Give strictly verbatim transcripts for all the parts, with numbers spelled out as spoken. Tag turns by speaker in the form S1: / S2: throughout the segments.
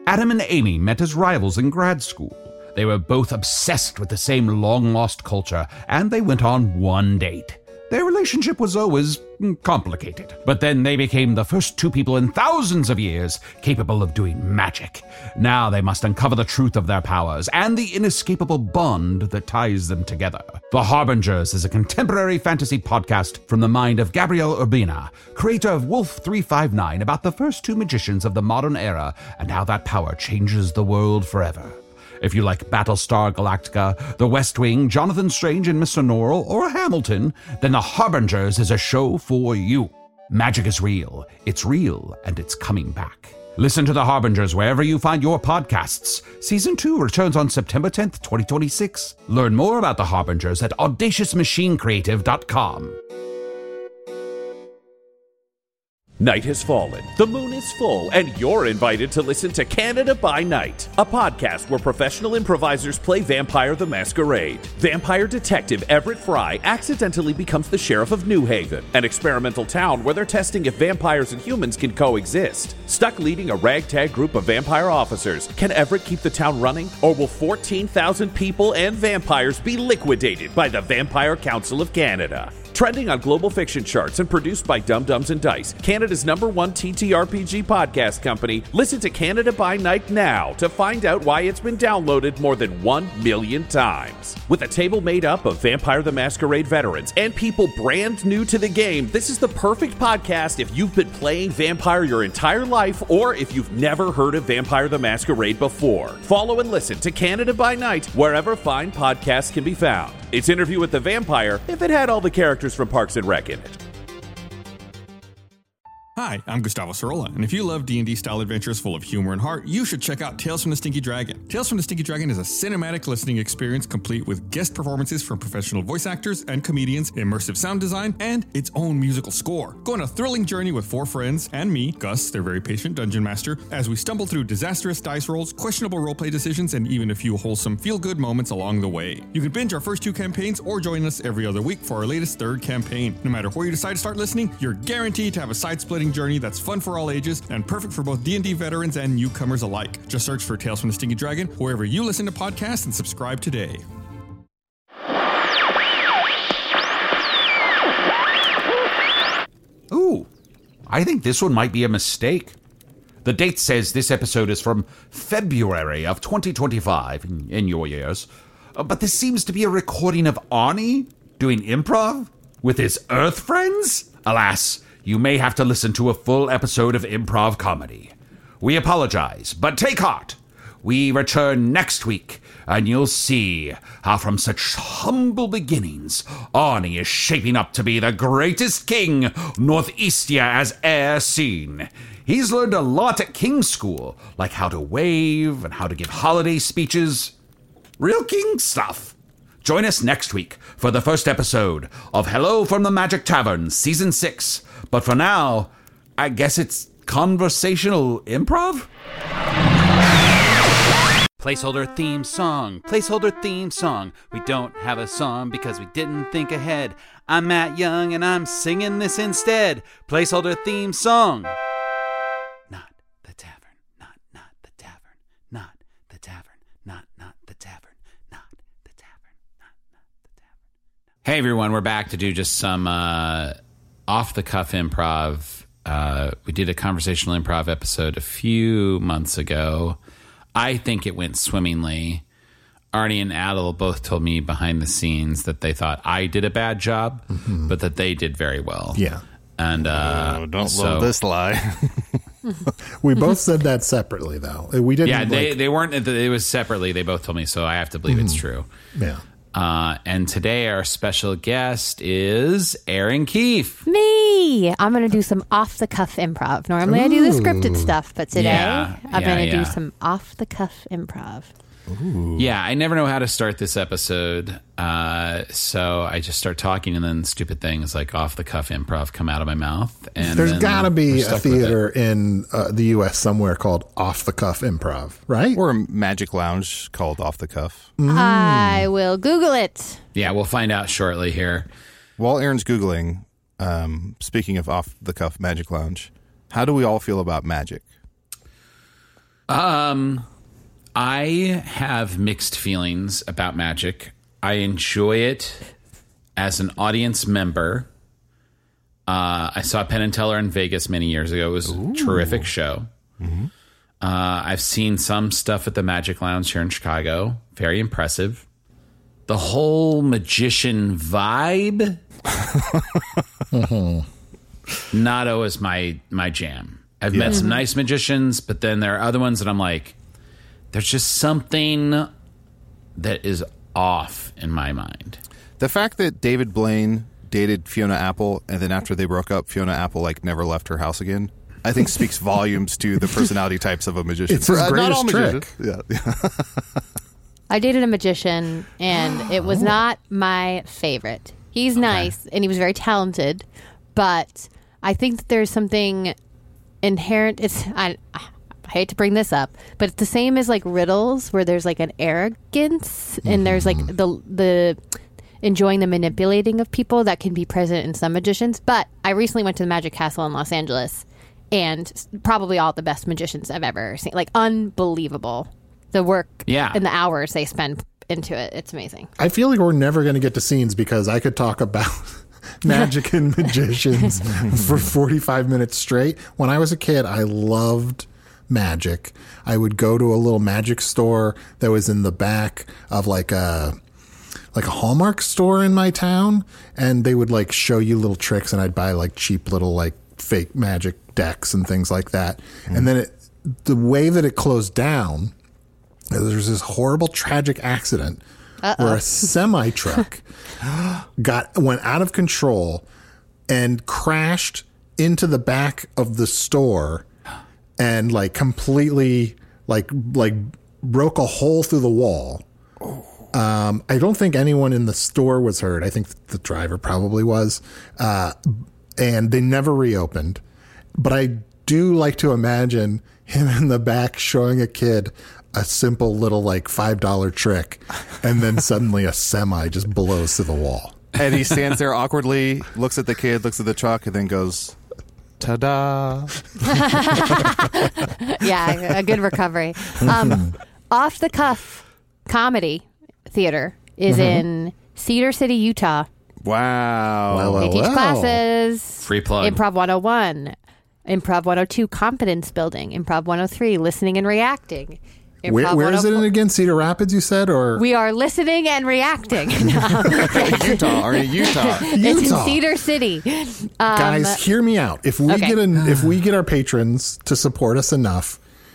S1: Adam and Amy met as rivals in grad school. They were both obsessed with the same long-lost culture, and they went on one date. Their relationship was always complicated, but then they became the first two people in thousands of years capable of doing magic. Now they must uncover the truth of their powers and the inescapable bond that ties them together. The Harbingers is a contemporary fantasy podcast from the mind of Gabriel Urbina, creator of Wolf three five nine, about the first two magicians of the modern era and how that power changes the world forever. If you like Battlestar Galactica, The West Wing, Jonathan Strange and Mister Norrell, or Hamilton, then The Harbingers is a show for you. Magic is real, it's real, and it's coming back. Listen to The Harbingers wherever you find your podcasts. Season two returns on September tenth, twenty twenty-six. Learn more about The Harbingers at audacious machine creative dot com.
S2: Night has fallen, the moon is full, and you're invited to listen to Canada by Night, a podcast where professional improvisers play Vampire the Masquerade. Vampire detective Everett Fry accidentally becomes the sheriff of New Haven, an experimental town where they're testing if vampires and humans can coexist. Stuck leading a ragtag group of vampire officers, can Everett keep the town running, or will fourteen thousand people and vampires be liquidated by the Vampire Council of Canada? Trending on global fiction charts and produced by Dum Dums and Dice, Canada's number one T T R P G podcast company, listen to Canada by Night now to find out why it's been downloaded more than one million times. With a table made up of Vampire the Masquerade veterans and people brand new to the game, this is the perfect podcast if you've been playing Vampire your entire life or if you've never heard of Vampire the Masquerade before. Follow and listen to Canada by Night wherever fine podcasts can be found. It's Interview with the Vampire if it had all the characters from Parks and Rec in it.
S3: Hi, I'm Gustavo Cirola, and if you love D and D style adventures full of humor and heart, you should check out Tales from the Stinky Dragon. Tales from the Stinky Dragon is a cinematic listening experience complete with guest performances from professional voice actors and comedians, immersive sound design, and its own musical score. Go on a thrilling journey with four friends and me, Gus, their very patient dungeon master, as we stumble through disastrous dice rolls, questionable roleplay decisions, and even a few wholesome feel-good moments along the way. You can binge our first two campaigns or join us every other week for our latest third campaign. No matter where you decide to start listening, you're guaranteed to have a side-splitting journey that's fun for all ages and perfect for both D and D veterans and newcomers alike. Just search for Tales from the Stinky Dragon wherever you listen to podcasts and subscribe today.
S1: Ooh, I think this one might be a mistake. The date says this episode is from February of twenty twenty-five, in, in your years. Uh, but this seems to be a recording of Arnie doing improv with his Earth friends? Alas, you may have to listen to a full episode of improv comedy. We apologize, but take heart. We return next week, and you'll see how from such humble beginnings, Arnie is shaping up to be the greatest king Northeastia has e'er seen. He's learned a lot at King's School, like how to wave and how to give holiday speeches. Real king stuff. Join us next week for the first episode of Hello from the Magic Tavern, Season six. But for now, I guess it's conversational improv?
S4: Placeholder theme song, placeholder theme song. We don't have a song because we didn't think ahead. I'm Matt Young and I'm singing this instead. Placeholder theme song. Not the tavern, not, not the tavern, not the tavern, not, not the tavern, not the tavern, not, not the tavern.
S5: Hey everyone, we're back to do just some uh, off-the-cuff improv. Uh, we did a conversational improv episode a few months ago. I think it went swimmingly. Arnie and Adel both told me behind the scenes that they thought I did a bad job, mm-hmm. but that they did very well.
S6: Yeah.
S5: And uh,
S7: oh, don't
S5: so,
S7: love this lie.
S6: We both said that separately, though. We didn't.
S5: Yeah, they
S6: like,
S5: they weren't. It was separately. They both told me, so I have to believe mm-hmm. it's true.
S6: Yeah.
S5: Uh, and today our special guest is Erin Keefe.
S8: Me! I'm going to do some off-the-cuff improv. Normally Ooh. I do the scripted stuff, but today
S5: yeah,
S8: I'm
S5: yeah,
S8: going to
S5: yeah.
S8: do some off-the-cuff improv.
S6: Ooh.
S5: Yeah, I never know how to start this episode, uh, so I just start talking, and then stupid things like off-the-cuff improv come out of my mouth. And
S6: there's got to be
S5: a
S6: theater in uh, the U S somewhere called off-the-cuff improv, right?
S7: Or a magic lounge called Off the Cuff.
S8: Mm. I will Google it.
S5: Yeah, we'll find out shortly here.
S7: While Erin's Googling, um, speaking of off-the-cuff magic lounge, how do we all feel about magic?
S5: Um, I have mixed feelings about magic. I enjoy it as an audience member. Uh, I saw Penn and Teller in Vegas many years ago. It was Ooh. a terrific show. Mm-hmm. Uh, I've seen some stuff at the Magic Lounge here in Chicago. Very impressive. The whole magician vibe, mm-hmm. not always my my jam. I've yeah. met some nice magicians, but then there are other ones that I'm like, there's just something that is off in my mind.
S7: The fact that David Blaine dated Fiona Apple, and then after they broke up, Fiona Apple like never left her house again, I think speaks volumes to the personality types of a magician.
S6: It's his uh, greatest not all trick.
S7: Yeah.
S8: I dated a magician, and it was not my favorite. He's okay. nice, and he was very talented, but I think that there's something inherent. It's I, I hate to bring this up, but it's the same as like riddles, where there's like an arrogance, and mm-hmm. there's like the the enjoying the manipulating of people that can be present in some magicians. But I recently went to the Magic Castle in Los Angeles, and probably all the best magicians I've ever seen. Like, unbelievable. The work
S5: yeah.
S8: and the hours they spend into it. It's amazing.
S6: I feel like we're never going to get to scenes because I could talk about magic and magicians for forty-five minutes straight. When I was a kid, I loved magic. I would go to a little magic store that was in the back of like a like a Hallmark store in my town, and they would like show you little tricks, and I'd buy like cheap little like fake magic decks and things like that. Mm. And then it, the way that it closed down, there's this horrible tragic accident Uh-oh. where a semi truck got went out of control and crashed into the back of the store and like completely like like broke a hole through the wall. Um, I don't think anyone in the store was hurt. I think the driver probably was. Uh, and they never reopened. But I do like to imagine him in the back showing a kid a simple little like five dollar trick, and then suddenly a semi just blows to the wall.
S7: And he stands there awkwardly, looks at the kid, looks at the truck, and then goes, ta-da.
S8: Yeah, a good recovery. Um, off the cuff comedy theater is mm-hmm. in Cedar City, Utah.
S7: Wow.
S6: Well, well,
S8: they teach
S6: well.
S8: classes.
S5: Free plug.
S8: Improv one oh one, Improv one oh two, Competence Building, Improv one oh three, Listening and Reacting.
S6: Where, where is it in again? Cedar Rapids, you said? Or
S8: we are listening and reacting.
S7: Utah, or in Utah.
S8: It's in Cedar City. Um,
S6: Guys, hear me out. If we
S8: okay.
S6: get an, if we get our patrons to support us enough,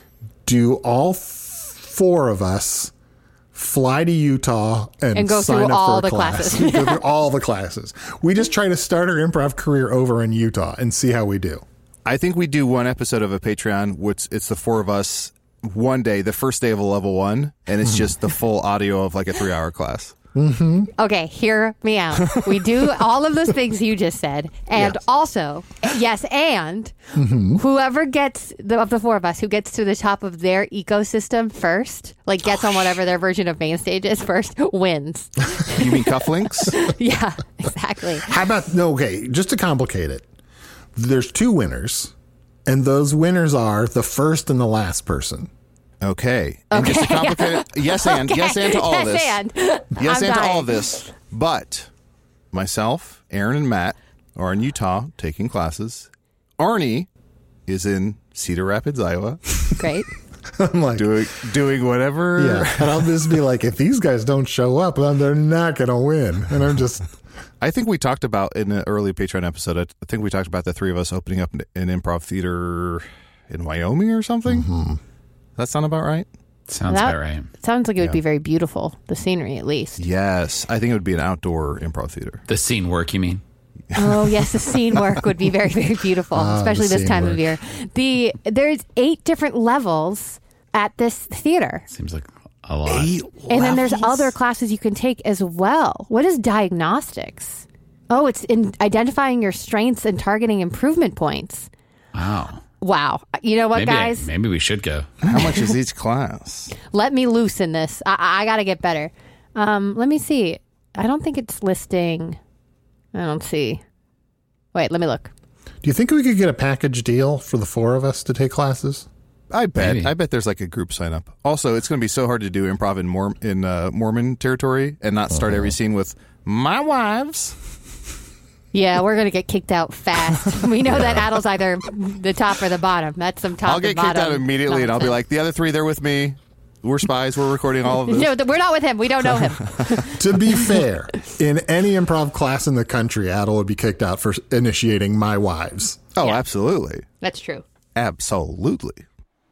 S6: do all f- four of us fly to Utah and,
S8: and go
S6: sign
S8: through
S6: up
S8: all
S6: for a
S8: the
S6: class.
S8: classes?
S6: Go through all the classes. We just try to start our improv career over in Utah and see how we do.
S7: I think we do one episode of a Patreon, which it's the four of us. One day, the first day of a level one, and it's just the full audio of like a three hour class.
S6: Mm-hmm.
S8: Okay, hear me out. We do all of those things you just said. And yes. also, yes, and mm-hmm. whoever gets, the, of the four of us, who gets to the top of their ecosystem first, like gets on whatever their version of main stage is first, wins.
S7: You mean cufflinks?
S8: Yeah, exactly.
S6: How about, no, okay, just to complicate it, there's two winners, and those winners are the first and the last person.
S7: Okay. And
S8: okay.
S7: just to complicate it, yes and,
S8: okay.
S7: yes and to all
S8: yes
S7: this.
S8: And.
S7: Yes
S8: I'm
S7: and
S8: dying.
S7: to all of this. But myself, Aaron, and Matt are in Utah taking classes. Arnie is in Cedar Rapids, Iowa.
S8: Great.
S6: I'm like
S7: doing doing whatever.
S6: Yeah. And I'll just be like, if these guys don't show up, then they're not going to win. And I'm just...
S7: I think we talked about in an early Patreon episode, I think we talked about the three of us opening up an improv theater in Wyoming or something.
S6: Mm-hmm.
S7: Does that sound about right?
S5: Sounds
S8: that
S5: about right.
S8: Sounds like it would
S7: yeah.
S8: be very beautiful. The scenery, at least.
S7: Yes. I think it would be an outdoor improv theater.
S5: The scene work, you mean?
S8: Oh, yes. The scene work would be very, very beautiful,
S6: oh,
S8: especially this time
S6: work.
S8: of year. The There's eight different levels at this theater.
S5: Seems like a lot.
S6: Eight
S8: And then there's
S6: levels?
S8: other classes you can take as well. What is diagnostics? Oh, it's in identifying your strengths and targeting improvement points.
S5: Wow.
S8: Wow. You know what,
S5: maybe
S8: guys?
S5: I, maybe we should go.
S7: How much is each class?
S8: Let me loosen this. I, I got to get better. Um, let me see. I don't think it's listing. I don't see. Wait, let me look.
S6: Do you think we could get a package deal for the four of us to take classes?
S7: I bet.
S5: Maybe.
S7: I bet there's like a group sign up. Also, it's going to be so hard to do improv in Mor- in uh, Mormon territory and not start every scene with "my wives."
S8: Yeah, we're going to get kicked out fast. We know that Adel's either the top or the bottom. That's some top
S7: I'll get
S8: and
S7: kicked
S8: bottom
S7: out immediately, and I'll be
S8: nonsense.
S7: like, "The other three, they're with me. We're spies. We're recording all of this."
S8: No, th- we're not with him. We don't know him.
S6: To be fair, in any improv class in the country, Adel would be kicked out for initiating "my wives."
S7: Oh,
S8: Yeah.
S7: absolutely,
S8: That's true.
S7: absolutely.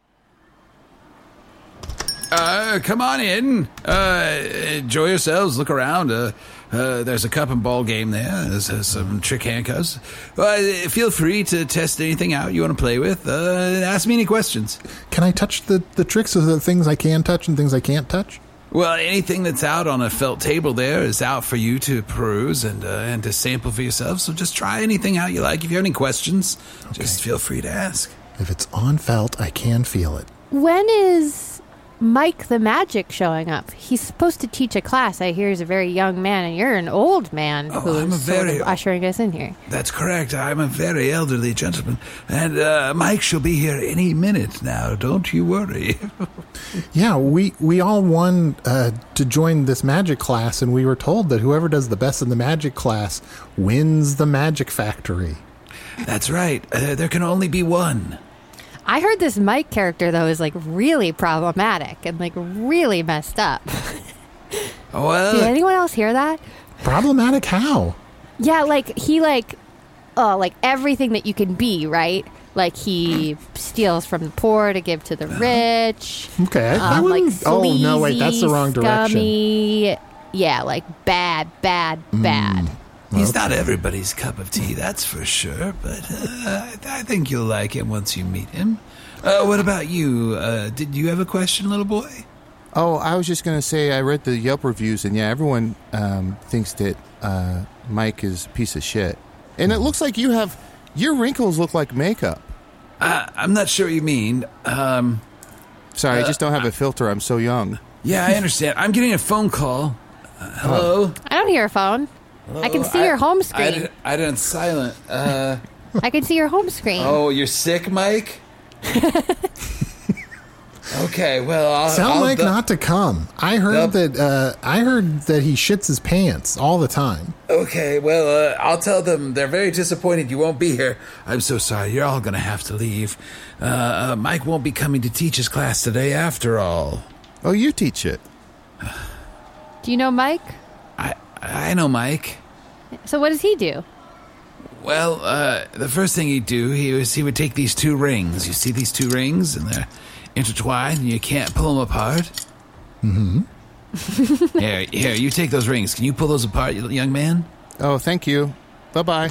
S1: Uh, come on in. Uh, enjoy yourselves. Look around. Uh, uh, there's a cup and ball game there. There's uh, some trick handcuffs. Uh, feel free to test anything out you want to play with. Uh, ask me any questions.
S6: Can I touch the, the tricks of the things I can touch and things I can't touch?
S1: Well, anything that's out on a felt table there is out for you to peruse and uh, and to sample for yourself. So just try anything out you like. If you have any questions, just feel free to ask.
S6: If it's on felt, I can feel it.
S8: When is Mike the Magic showing up? He's supposed to teach a class. I hear he's a very young man, and you're an old man
S1: Oh,
S8: who's
S1: I'm a
S8: sort
S1: very-
S8: of ushering us in here.
S1: That's correct. I'm a very elderly gentleman. And uh, Mike shall be here any minute now. Don't you worry.
S6: Yeah, we, we all won uh, to join this magic class, and we were told that whoever does the best in the magic class wins the magic factory.
S1: That's right. Uh, there can only be one.
S8: I heard this Mike character, though, is like really problematic and like really messed up.
S1: Well,
S8: Did anyone else hear that?
S6: Problematic how?
S8: Yeah, like he like, oh, like everything that you can be, right? Like he steals from the poor to give to the rich.
S6: Okay, I, I
S8: Um, like
S6: wouldn't. Oh no, wait, that's the
S8: sleazy,
S6: wrong direction.
S8: scummy. Yeah, like bad, bad, bad.
S1: he's not everybody's cup of tea, that's for sure. But uh, I, I think you'll like him once you meet him. Uh, what about you? Uh, did you have a question, little boy?
S7: Oh, I was just going to say, I read the Yelp reviews, and yeah, everyone um, thinks that uh, Mike is a piece of shit. And it looks like you have, your wrinkles look like makeup.
S1: Uh, I'm not sure what you mean. Um,
S7: Sorry, I just don't have a filter. I'm so young.
S1: yeah, I understand. I'm getting a phone call. Uh, hello?
S8: I don't hear a phone. I can see your home
S1: I,
S8: screen.
S1: did, I didn't silent. Uh,
S8: I can see your home screen.
S1: oh, you're sick, Mike? Okay, well, I'll...
S6: Tell
S1: I'll
S6: Mike
S1: du-
S6: not to come. I heard
S1: Yep.
S6: that. Uh, I heard that he shits his pants all the time.
S1: Okay, well, uh, I'll tell them they're very disappointed you won't be here. I'm so sorry. You're all going to have to leave. Uh, uh, Mike won't be coming to teach his class today after all.
S7: Oh, you teach it.
S8: Do you know Mike?
S1: I I know Mike.
S8: So what does he do?
S1: Well, uh, the first thing he'd do, he was he would take these two rings. You see these two rings, and they're intertwined, and you can't pull them apart. Mm-hmm. Here, here, you take those rings. Can you pull those apart, you young man?
S7: Oh, thank you. Bye-bye.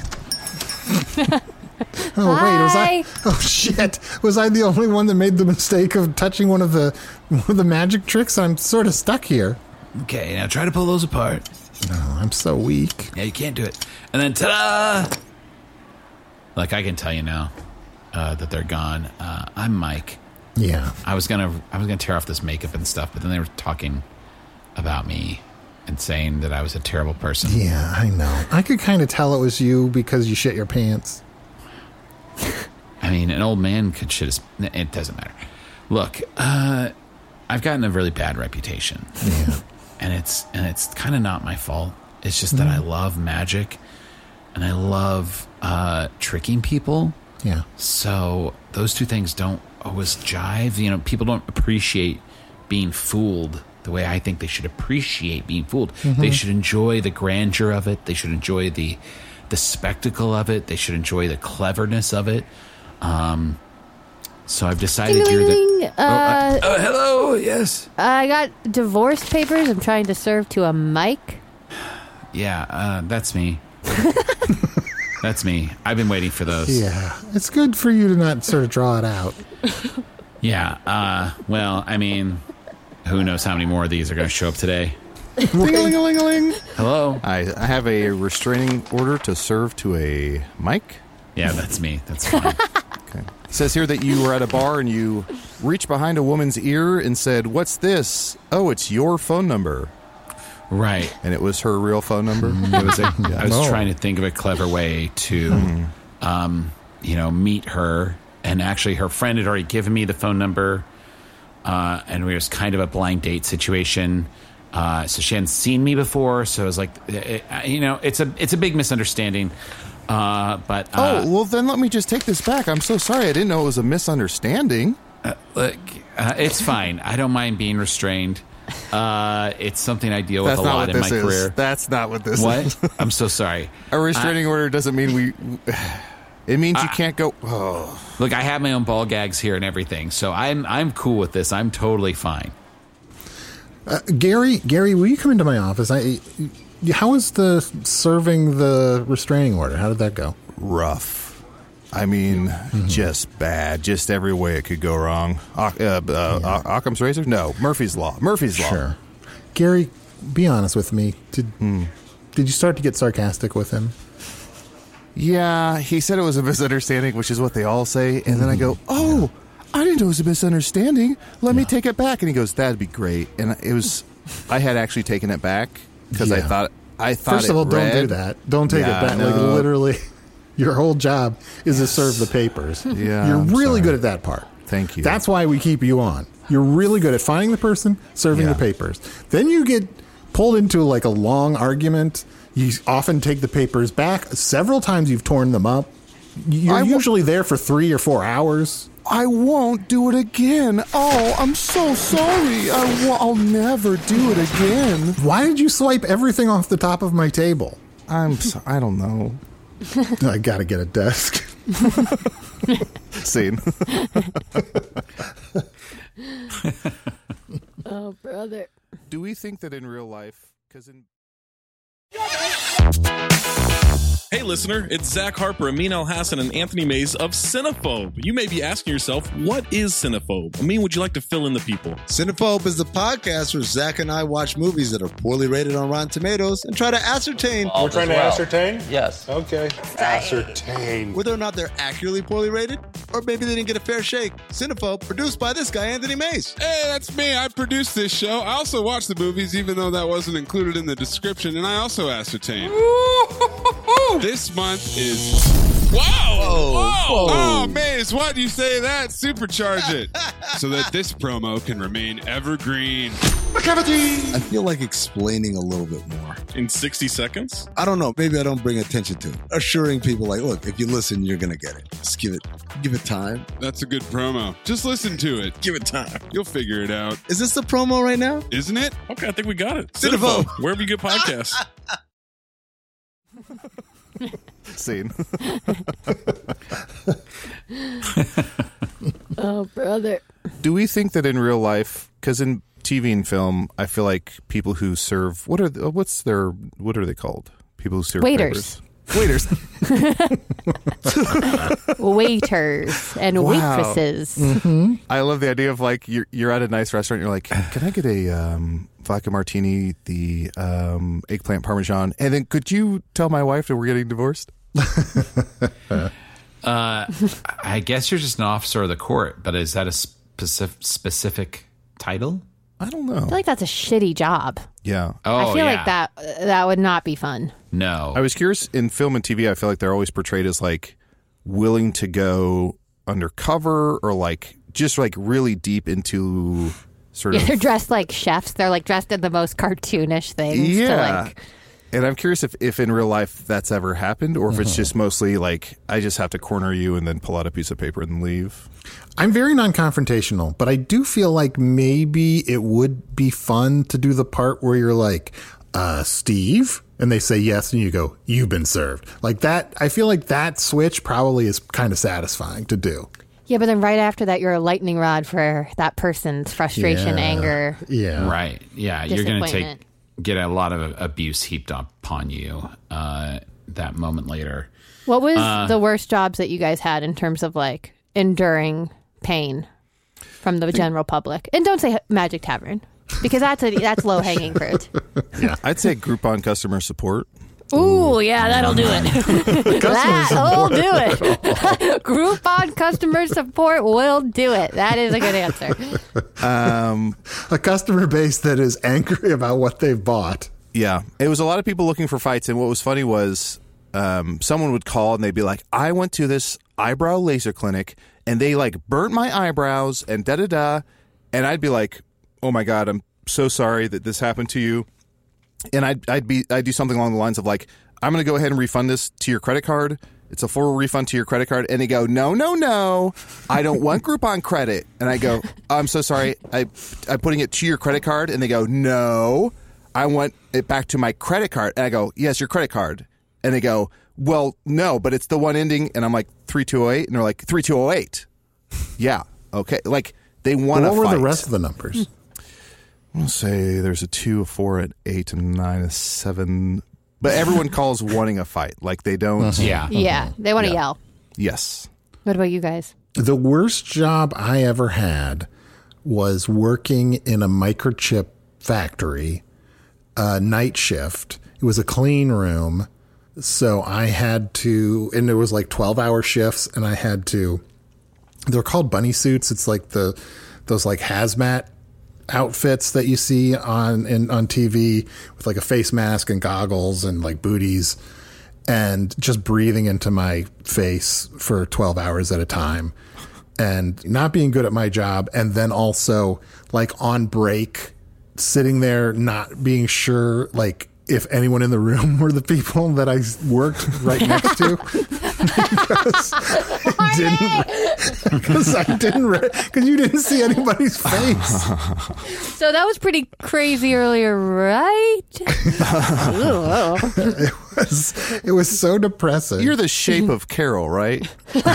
S6: Oh wait, was I?
S8: Hi.
S6: Oh shit! Was I the only one that made the mistake of touching one of the one of the magic tricks? I'm sort of stuck here.
S1: Okay, now try to pull those apart.
S6: Oh, I'm so weak.
S1: Yeah, you can't do it. And then ta-da!
S5: Like, I can tell you now uh, that they're gone. Uh, I'm Mike.
S6: Yeah.
S5: I was gonna, I was gonna tear off this makeup and stuff, but then they were talking about me and saying that I was a terrible person.
S6: Yeah, I know. I could kind of tell it was you because you shit your pants.
S5: I mean, an old man could shit his... It doesn't matter. Look, uh, I've gotten a really bad reputation.
S6: Yeah.
S5: And it's and it's kind of not my fault. It's just that I love magic. And I love uh, tricking people.
S6: Yeah.
S5: So those two things don't always jive. You know, people don't appreciate being fooled the way I think they should appreciate being fooled. They should enjoy the grandeur of it. They should enjoy the the spectacle of it. They should enjoy the cleverness of it. Um, so I've decided you're the...
S8: Ding-a-ling-a-ling. Uh,
S1: Oh, hello, yes.
S8: I got divorce papers I'm trying to serve to a Mike.
S5: Yeah, uh, that's me. That's me. I've been waiting for those.
S6: Yeah. It's good for you to not sort of draw it out.
S5: Yeah. Uh, well, I mean, who knows how many more of these are going to show up today?
S7: Ding-a-ling-a-ling-a-ling.
S5: Hello?
S7: I, I have a restraining order to serve to a Mike.
S5: Yeah, that's me. That's fine.
S7: Okay. It says here that you were at a bar and you reached behind a woman's ear and said, "What's this?" "Oh, it's your phone number."
S5: Right.
S7: And it was her real phone number.
S5: It was. A, I was
S6: No.
S5: trying to think of a clever way to, um, you know, meet her and actually her friend had already given me the phone number, uh, and we was kind of a blind date situation. Uh, so she hadn't seen me before, so it was like, it, you know, it's a it's a big misunderstanding. Uh, but uh,
S7: oh, well, then let me just take this back. I'm so sorry. I didn't know it was a misunderstanding.
S5: Uh, look, uh, it's fine. I don't mind being restrained. Uh, it's something I deal with
S7: That's
S5: a
S7: not
S5: lot
S7: what
S5: in
S7: this
S5: my
S7: is.
S5: career.
S7: That's not what this
S5: What?
S7: is.
S5: I'm so sorry.
S7: A restraining
S5: I,
S7: order doesn't mean we... It means you
S5: I,
S7: can't go... Oh.
S5: Look, I have my own ball gags here and everything, so I'm I'm cool with this. I'm totally fine.
S6: Uh, Gary, Gary, will you come into my office? I, how is the serving the restraining order? How did that go?
S7: Rough. I mean, mm-hmm. just bad. Just every way it could go wrong. Uh, uh, uh, yeah. Occam's razor? No. Murphy's Law. Murphy's Law.
S6: Sure. Gary, be honest with me. Did mm. did you start to get sarcastic with him?
S7: Yeah, he said it was a misunderstanding, which is what they all say. And mm-hmm. then I go, oh, yeah. I didn't know it was a misunderstanding. Let yeah. me take it back. And he goes, that'd be great. And it was, I had actually taken it back because yeah. I thought, I thought
S6: First of all,
S7: read,
S6: don't do that. Don't take
S7: yeah,
S6: it back.
S7: No.
S6: Like, literally. Your whole job is yes. to serve the papers.
S7: Yeah,
S6: You're
S7: I'm
S6: really
S7: sorry.
S6: good at that part.
S7: Thank you.
S6: That's why we keep you on. You're really good at finding the person, serving
S7: yeah.
S6: the papers. Then you get pulled into like a long argument. You often take the papers back. Several times you've torn them up. You're w- usually there for three or four hours.
S7: I won't do it again. Oh, I'm so sorry. I w- I'll never do it again.
S6: Why did you swipe everything off the top of my table?
S7: I'm so- I don't know.
S6: I gotta get a desk.
S7: Scene.
S8: Oh, brother.
S7: Do we think that in real life, because in...
S9: Hey listener, it's Zach Harper, Amin Elhassan, and Anthony Mays of Cinephobe. You may be asking yourself, what is Cinephobe? Amin, would you like to fill in the people?
S10: Cinephobe is the podcast where Zach and I watch movies that are poorly rated on Rotten Tomatoes and try to ascertain...
S11: All
S10: We're trying to
S11: well.
S10: ascertain?
S11: Yes.
S10: Okay. Ascertain. Whether or not they're accurately poorly rated, or maybe they didn't get a fair shake. Cinephobe, produced by this guy, Anthony Mays.
S12: Hey, that's me. I produced this show. I also watch the movies, even though that wasn't included in the description, and I also ascertain. This month is... Whoa!
S10: Whoa!
S12: Whoa!
S10: Whoa.
S12: Oh, Maze, why'd you say that? Supercharge it. So that this promo can remain evergreen.
S10: McCavity! I feel like explaining a little bit more.
S9: In sixty seconds?
S10: I don't know. Maybe I don't bring attention to it. Assuring people like, look, if you listen, you're going to get it. Just give it, give it time.
S12: That's a good promo. Just listen to it.
S10: Give it time.
S12: You'll figure it out.
S10: Is this the promo right now?
S12: Isn't it?
S9: Okay, I think we got it.
S10: Cinephobe.
S9: Wherever you get podcasts.
S7: Scene.
S8: Oh, brother.
S7: Do we think that in real life, because in T V and film, I feel like people who serve, what are the, what's their, what are they called? People who serve
S8: Waiters.
S7: papers. Waiters.
S8: Waiters and
S7: Wow.
S8: waitresses.
S6: Mm-hmm.
S7: I love the idea of like, you're, you're at a nice restaurant, you're like, can I get a um, vodka martini, the um, eggplant parmesan, and then could you tell my wife that we're getting divorced?
S5: uh, I guess you're just an officer of the court, but is that a specific, specific title?
S7: I don't know.
S8: I feel like that's a shitty job.
S7: Yeah.
S5: Oh,
S8: I feel
S5: yeah.
S8: like that that would not be fun.
S5: No.
S7: I was curious, in film and T V, I feel like they're always portrayed as like willing to go undercover or like just like really deep into sort
S8: Yeah,
S7: of.
S8: they're dressed like chefs. They're like dressed in the most cartoonish things.
S7: Yeah.
S8: To like,
S7: And I'm curious if, if in real life that's ever happened or if it's just mostly like I just have to corner you and then pull out a piece of paper and leave.
S6: I'm very non-confrontational, but I do feel like maybe it would be fun to do the part where you're like, uh, Steve? And they say yes, and you go, you've been served. Like that, I feel like that switch probably is kind of satisfying to do.
S8: yeah, but then right after that, you're a lightning rod for that person's frustration,
S6: Yeah.
S8: anger.
S6: Yeah.
S5: Right. Yeah. You're going to take
S8: Disappointment.
S5: get a lot of abuse heaped upon you uh, that moment later.
S8: What was
S5: Uh,
S8: the worst jobs that you guys had in terms of like enduring pain from the general public? And don't say Magic Tavern, because that's a that's low hanging fruit.
S7: Yeah. I'd say Groupon customer support.
S8: Ooh, yeah, that'll do it. That'll do it. Groupon customer support will do it. That is a good answer.
S7: Um,
S6: A customer base that is angry about what they've bought.
S7: yeah. It was a lot of people looking for fights. And what was funny was um, someone would call and they'd be like, I went to this eyebrow laser clinic and they like burnt my eyebrows and da da da, and I'd be like, "Oh my God, I'm so sorry that this happened to you," and I'd I'd be I'd do something along the lines of like, "I'm going to go ahead and refund this to your credit card. It's a full refund to your credit card," and they go, "No, no, no, I don't want Groupon credit," and I go, "I'm so sorry, I I'm putting it to your credit card," and they go, "No, I want it back to my credit card," and I go, "Yes, your credit card," and they go, "Well, no, but it's the one ending," and I'm like, three two oh eight, and they're like, three two oh eight. Yeah, okay, like they want to
S6: What were
S7: fight.
S6: the rest of the numbers?
S7: I'll say there's a two, a four, an eight, a nine, a seven. But everyone calls wanting a fight. Like they don't.
S5: Yeah.
S8: Yeah, they want to
S7: Yeah.
S8: yell.
S7: Yes.
S8: What about you guys?
S6: The worst job I ever had was working in a microchip factory, uh, night shift. It was a clean room. So I had to, and it was like twelve hour shifts, and I had to, they're called bunny suits. It's like the, those like hazmat outfits that you see on in, on T V with like a face mask and goggles and like booties, and just breathing into my face for twelve hours at a time and not being good at my job. And then also like on break, sitting there, not being sure like if anyone in the room were the people that I worked right next to. because I didn't, because I didn't, because you didn't see anybody's face.
S8: So that was pretty crazy earlier, right?
S6: it was, it was so depressing.
S7: You're the shape of Carol, right?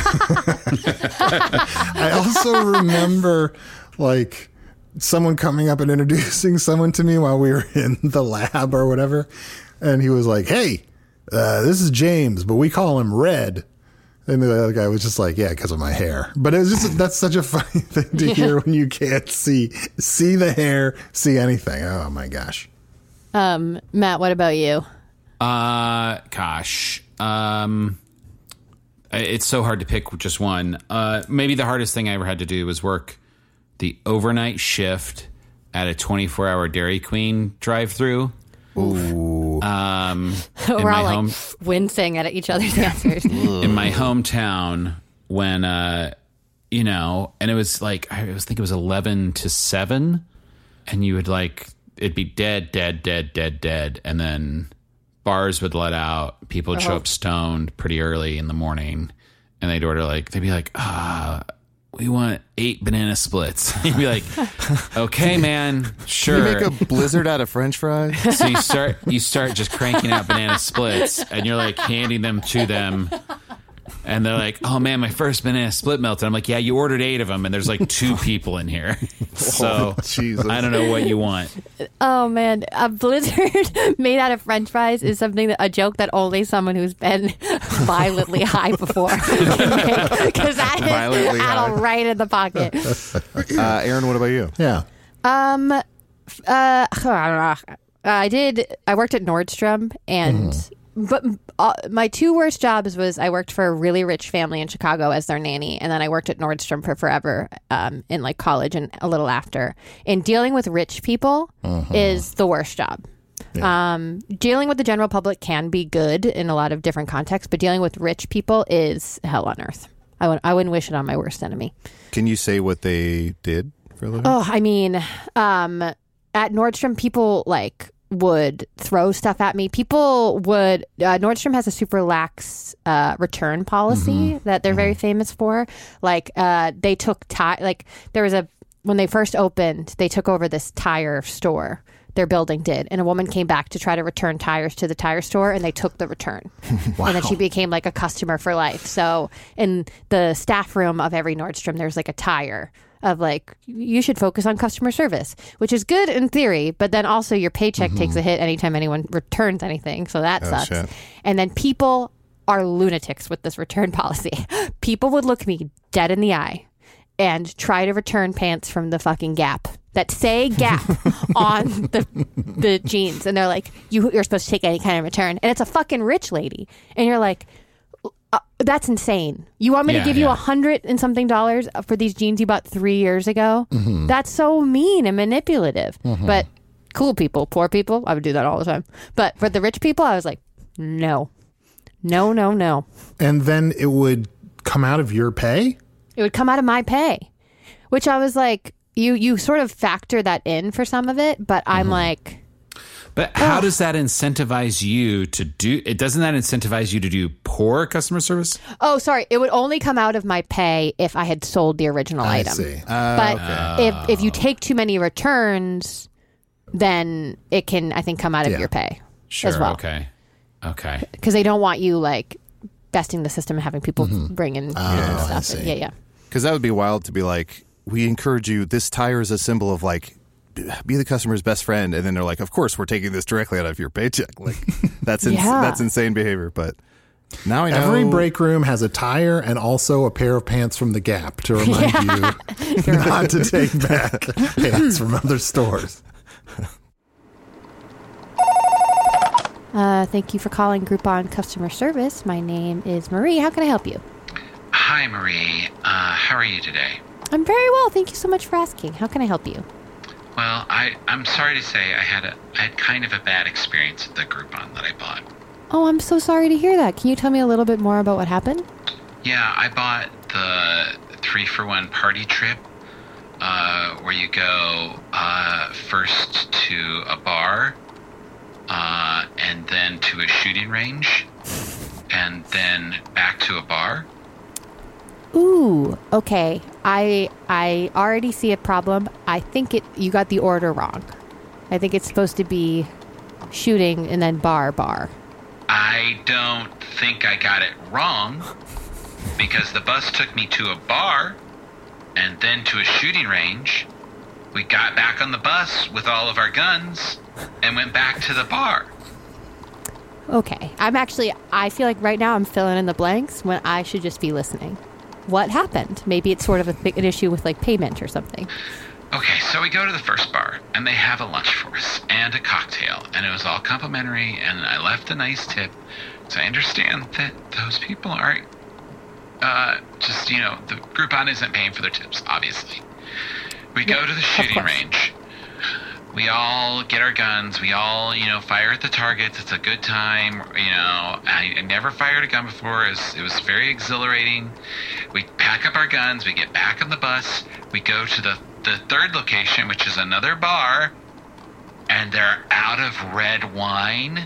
S6: I also remember like someone coming up and introducing someone to me while we were in the lab or whatever. And he was like, "Hey, uh, this is James, but we call him Red." And the other guy was just like, "Yeah, because of my hair." But it was just, that's such a funny thing to hear when you can't see, see the hair, see anything. Oh my gosh.
S8: Um, Matt, what about you?
S5: Uh, gosh. Um, it's so hard to pick just one. Uh, maybe the hardest thing I ever had to do was work the overnight shift at a twenty-four hour Dairy Queen drive-through.
S7: Ooh.
S5: Um,
S8: We're
S5: in my
S8: all like
S5: home,
S8: wincing at each other's answers.
S5: in my hometown when, uh, you know, and it was like, I was think it was eleven to seven, and you would like, it'd be dead, dead, dead, dead, dead. And then bars would let out. People would show up stoned pretty early in the morning, and they'd order like, they'd be like, ah, we want eight banana splits. You'd be like, okay, man, sure.
S7: You make a blizzard out of French fries?
S5: So you start you start just cranking out banana splits, and you're like handing them to them, and they're like, "Oh man, my first banana split melted." I'm like, "Yeah, you ordered eight of them, and there's like two people in here, so
S7: Oh, Jesus.
S5: I don't know what you want."
S8: Oh man, a blizzard made out of French fries is something that a joke that only someone who's been violently high before can make, because that is
S7: Violently
S8: Adel
S7: high.
S8: right in the pocket.
S7: Uh, Aaron, what about you?
S6: Yeah.
S8: Um, uh, I did. I worked at Nordstrom, and but uh, my two worst jobs was I worked for a really rich family in Chicago as their nanny, and then I worked at Nordstrom for forever um, in like college and a little after. And dealing with rich people is the worst job. Um, dealing with the general public can be good in a lot of different contexts, but dealing with rich people is hell on earth. I w- I wouldn't wish it on my worst enemy.
S7: Can you say what they did for a living?
S8: Oh, I mean, um, at Nordstrom, people like would throw stuff at me. People would. Uh, Nordstrom has a super lax uh, return policy
S6: Mm-hmm.
S8: that they're very famous for. Like, uh, they took tire. Like, there was a when they first opened, they took over this tire store. Their building did, and a woman came back to try to return tires to the tire store, and they took the return.
S6: Wow.
S8: And then she became like a customer for life. So in the staff room of every Nordstrom, there's like a tire of like, you should focus on customer service, which is good in theory, but then also your paycheck takes a hit anytime anyone returns anything. So that
S7: Oh,
S8: sucks.
S7: shit.
S8: And then people are lunatics with this return policy. People would look me dead in the eye and try to return pants from the fucking Gap that say Gap on the the jeans, and they're like, you, you're supposed to take any kind of return, and it's a fucking rich lady, and you're like, uh, that's insane. You want me
S5: Yeah,
S8: to give you
S5: yeah.
S8: a hundred and something dollars for these jeans you bought three years ago? That's so mean and manipulative. But cool people, poor people, I would do that all the time. But for the rich people, I was like, no, no, no, no.
S6: And then it would come out of your pay?
S8: It would come out of my pay, which I was like, you you sort of factor that in for some of it, but I'm like...
S5: But how does that incentivize you to do it? Doesn't that incentivize you to do poor customer service?
S8: Oh, sorry. It would only come out of my pay if I had sold the original
S6: I
S8: item.
S6: see.
S8: But
S5: okay.
S8: if if you take too many returns, then it can, I think, come out of
S6: Yeah.
S8: your pay
S5: Sure.
S8: as well.
S5: Okay. Okay.
S8: Because they don't want you like besting the system and having people bring in
S6: Oh, I
S8: stuff.
S6: see.
S8: Yeah, yeah.
S7: Because that would be wild to be like, we encourage you, this tire is a symbol of like, be the customer's best friend. And then they're like, of course, we're taking this directly out of your paycheck. Like, that's ins-
S8: Yeah.
S7: that's insane behavior. But now I know.
S6: Every break room has a tire and also a pair of pants from the Gap to remind you not to take back pants from other stores.
S8: Uh, thank you for calling Groupon Customer Service. My name is Marie. How can I help you?
S11: Hi, Marie. Uh, how are you today?
S8: I'm very well. Thank you so much for asking. How can I help you?
S11: Well, I, I'm sorry to say I had a I had kind of a bad experience at the Groupon that I bought.
S8: Oh, I'm so sorry to hear that. Can you tell me a little bit more about what happened?
S11: Yeah, I bought the three for one party trip, uh, where you go uh, first to a bar, uh, and then to a shooting range, and then back to a bar.
S8: Ooh, okay. I I already see a problem. I think it you got the order wrong. I think it's supposed to be shooting and then bar bar.
S11: I don't think I got it wrong, because the bus took me to a bar and then to a shooting range. We got back on the bus with all of our guns and went back to the bar.
S8: Okay. I'm actually I feel like right now I'm filling in the blanks when I should just be listening. What happened? Maybe it's sort of a th- an issue with like payment or something.
S11: Okay, so we go to the first bar, and they have a lunch for us and a cocktail, and it was all complimentary, and I left a nice tip. So I understand that those people aren't, uh, just, you know, the Groupon isn't paying for their tips, obviously. We go to the shooting range. We all get our guns. We all, you know, fire at the targets. It's a good time. You know, I, I never fired a gun before. It was, it was very exhilarating. We pack up our guns. We get back on the bus. We go to the, the third location, which is another bar, and they're out of red wine.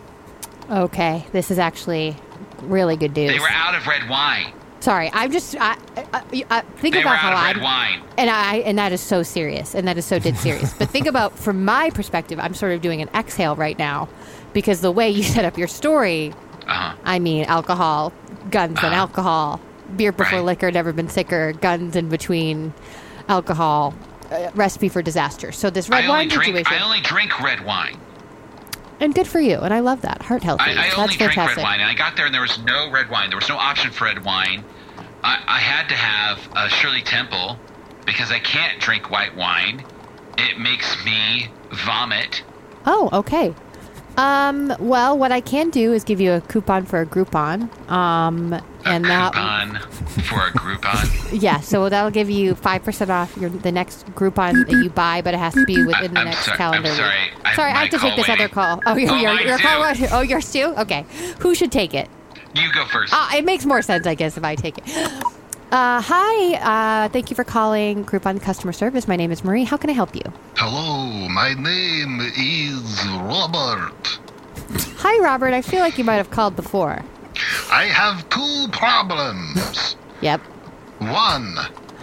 S8: Okay, this is actually really good news.
S11: They were out of red wine.
S8: Sorry, I'm just I, I, I think
S11: They
S8: about
S11: were out
S8: how
S11: of red
S8: I
S11: wine.
S8: and I and that is so serious, and that is so dead serious. But think about from my perspective, I'm sort of doing an exhale right now because the way you set up your story,
S11: uh-huh.
S8: I mean, alcohol, guns, and
S11: Uh-huh.
S8: alcohol, beer before
S11: Right.
S8: liquor, never been sicker, guns in between, alcohol, uh, recipe for disaster. So this red
S11: I
S8: wine
S11: only drink.
S8: situation,
S11: I only drink red wine.
S8: and good for you, and I love that, heart healthy.
S11: I, I
S8: That's
S11: only drink
S8: fantastic.
S11: red wine, and I got there and there was no red wine. There was no option for red wine. I, I had to have a Shirley Temple because I can't drink white wine. It makes me vomit.
S8: Oh, okay. Um, well, what I can do is give you a coupon for a Groupon. Um, and
S11: a
S8: that,
S11: coupon for a Groupon.
S8: yeah, so that'll give you five percent off your the next Groupon that you buy, but it has to be within the
S11: I'm
S8: next
S11: sorry-
S8: calendar
S11: I'm sorry.
S8: week.
S11: I have
S8: sorry, I
S11: my
S8: have to take
S11: call
S8: this
S11: waiting.
S8: other call. Oh, your
S11: Oh,
S8: your,
S11: mine
S8: your call.
S11: too.
S8: Oh, yours too. Okay, who should take it?
S11: You go first.
S8: Uh, it makes more sense, I guess, if I take it. Uh, hi, uh, thank you for calling Groupon Customer Service. My name is Marie. How can I help you?
S13: Hello, my name is Robert.
S8: Hi, Robert. I feel like you might have called before.
S13: I have two problems.
S8: Yep.
S13: One,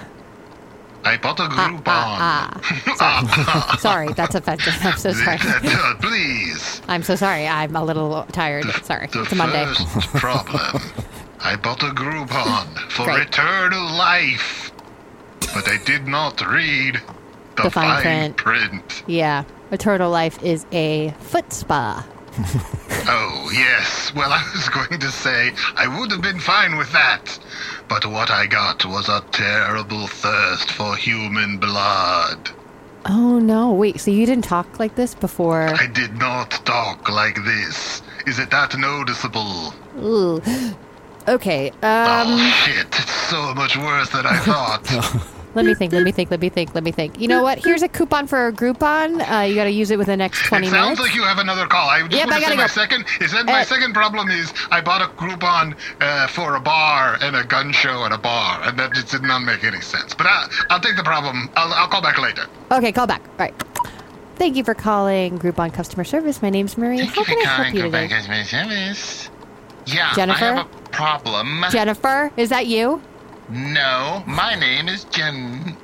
S13: I bought a Groupon.
S8: Ah, ah. Sorry. sorry, that's offensive. I'm so sorry.
S13: Uh, Please.
S8: I'm so sorry. I'm a little tired. Sorry.
S13: The
S8: It's a Monday.
S13: first problem, I bought a Groupon for
S8: Great.
S13: eternal life, but I did not read the,
S8: The fine
S13: fine
S8: print.
S13: print.
S8: Yeah. Eternal Life is a foot spa.
S13: Oh, yes. Well, I was going to say I would have been fine with that. But what I got was a terrible thirst for human blood.
S8: Oh, no. Wait, so you didn't talk like this before?
S13: I did not talk like this. Is it that noticeable?
S8: Ooh. Okay. Um,
S13: oh, shit. It's so much worse than I thought.
S8: Let me think, let me think, let me think, let me think. You know what? Here's a coupon for a Groupon. Uh, you got to use it within the next twenty
S13: it sounds
S8: minutes.
S13: like you have another call. I just
S8: Yep,
S13: want
S8: I
S13: to say
S8: gotta
S13: my
S8: go.
S13: second. Is that my
S8: Uh,
S13: second problem is I bought a Groupon uh, for a bar and a gun show at a bar, and that just did not make any sense. But I, I'll take the problem. I'll, I'll call back later.
S8: Okay, call back. All right. Thank you for calling Groupon Customer Service. My name's Marie.
S13: Thank
S8: How
S13: you
S8: can
S13: for
S8: I help
S13: calling
S8: you
S13: Groupon
S8: today?
S13: Customer Service. Yeah,
S8: Jennifer?
S13: I have a problem.
S8: Jennifer, is that you?
S13: No, my name is Jen.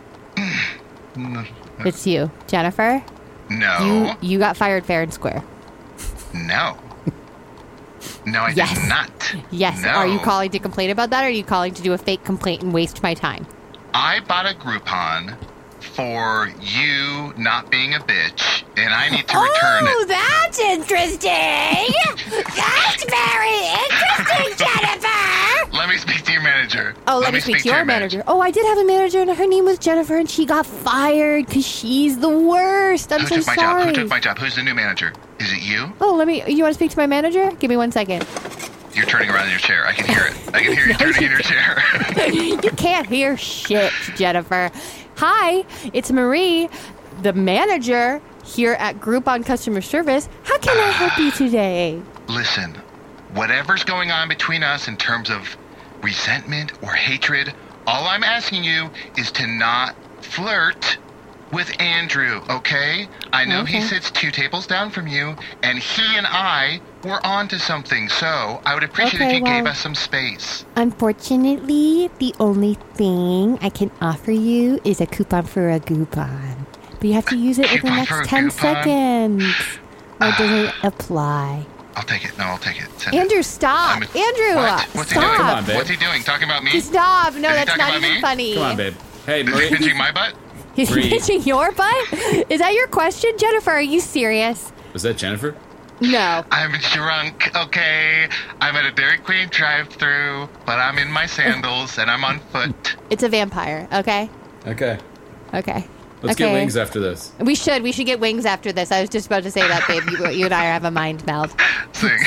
S8: It's you. Jennifer?
S13: No.
S8: You, you got fired fair and square.
S13: No. No, I
S8: Yes.
S13: did not.
S8: Yes.
S13: No.
S8: Are you calling to complain about that, or are you calling to do a fake complaint and waste my time?
S13: I bought a Groupon for you not being a bitch, and I need to return
S8: Oh,
S13: it.
S8: that's interesting. That's very interesting, Jennifer.
S13: Let me speak to your manager.
S8: Oh, let, me speak, to your manager. Oh, I did have a manager, and her name was Jennifer, and she got fired because she's the worst. I'm
S13: Who
S8: so
S13: took my
S8: sorry.
S13: job? Who took my job? Who's the new manager? Is it you?
S8: Oh, let me. You want to speak to my manager? Give me one second.
S13: You're turning around in your chair. I can hear it. I can hear you turning in your chair.
S8: You can't hear shit, Jennifer. Hi, it's Marie, the manager here at Groupon Customer Service. How can I help you today?
S13: Listen, whatever's going on between us in terms of resentment or hatred, all I'm asking you is to not flirt with Andrew, okay? I know
S8: Okay.
S13: he sits two tables down from you, and he and I were on to something, so I would appreciate
S8: Okay,
S13: if you gave
S8: well-
S13: us some space.
S8: Unfortunately, the only thing I can offer you is a coupon for a Groupon. But you have to use it within the
S13: Coupon for a
S8: next ten
S13: coupon?
S8: seconds. Or it doesn't apply.
S13: I'll take it. No, I'll take it. Send
S8: Andrew,
S13: it.
S8: stop.
S13: I'm-
S8: Andrew,
S13: What? What's he doing?
S8: stop.
S5: Come on, babe.
S13: What's he doing? Talking about me?
S8: Stop. No,
S13: Is he
S8: that's
S13: talking
S8: not
S13: about
S8: even
S13: me?
S8: funny.
S5: Come on, babe. Hey,
S13: Is he
S5: Marie.
S13: pinching my butt?
S8: He's
S5: Breathe.
S8: pinching your butt? Is that your question, Jennifer? Are you serious?
S5: Was that Jennifer?
S8: No.
S13: I'm drunk, okay? I'm at a Dairy Queen drive-thru, but I'm in my sandals and I'm on foot.
S8: It's a vampire, okay?
S5: Okay.
S8: Okay.
S5: Let's
S8: okay.
S5: get wings after this.
S8: We should. We should get wings after this. I was just about to say that, babe. You, you and I have a mind meld.
S13: Sing.